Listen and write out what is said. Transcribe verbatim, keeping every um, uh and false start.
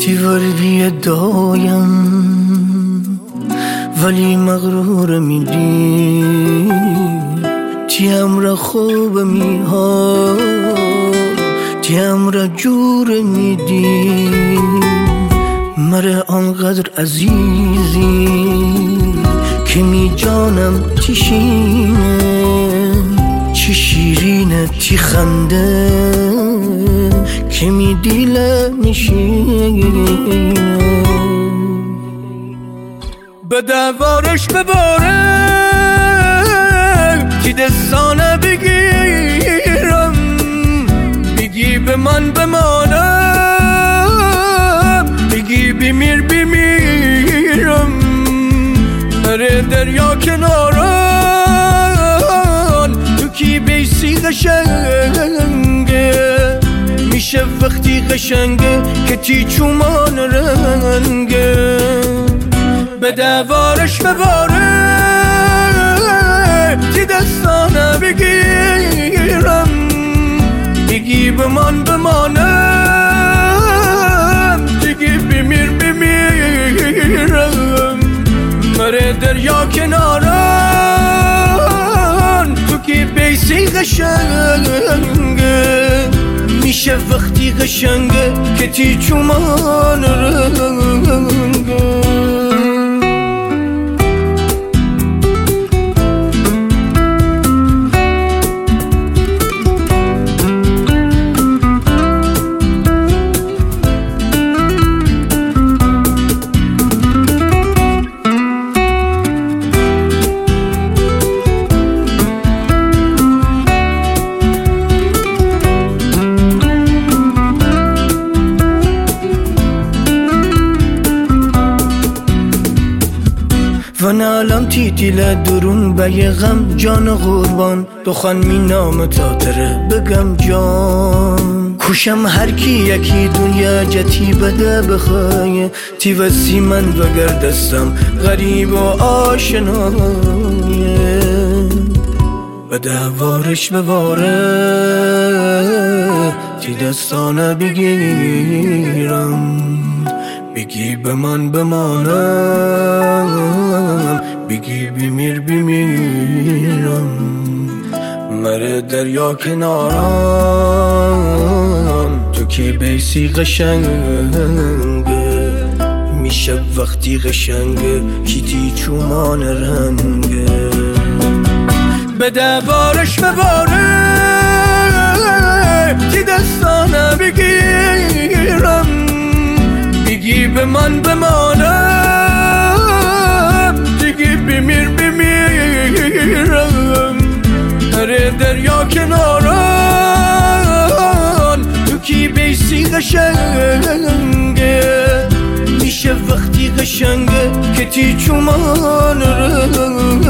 تیوردی دایم ولی مغرور میدی تیم را خوب میها تیم را جور میدی مره آنقدر عزیزی که می جانم تی شینه چی شیرینه تی خنده که می دیله میشینه به دوارش بباره تی دستانه بگیرم بگی به من بمانم بگی بمیر بمیرم مره دریا کناران تو کی بیسی قشنگه میشه وقتی قشنگه که تی چومان رنگه به دوارش بباره تی دستانه بگیرم بگی به من بمانم بگی بمیر بمیرم مره دریا کناران تو کی بیسی قشنگه میشه وقتی قشنگه که تی چومان رنگه و نالم تی دیل درون به یه غم جان قربان دخان می نام تاتره بگم جان کوشم هر کی یکی دنیا جتی بده بخواه تی وسی من وگر دستم غریب و آشنایه به دوارش بباره تی دستانه بگیرم بگی به من بمانم بگی بمیر بمیرم مره دریا کناران تو کی بیسی قشنگه میشه وقتی قشنگه کی تی چومان رنگه به دوارش بباره تی دستانه بگیرم بگی به من بمانم بگی بمیر بمیرم هر دریا کناران تو کی بیسی قشنگه میشه وقتی قشنگه که تی چومان رنگه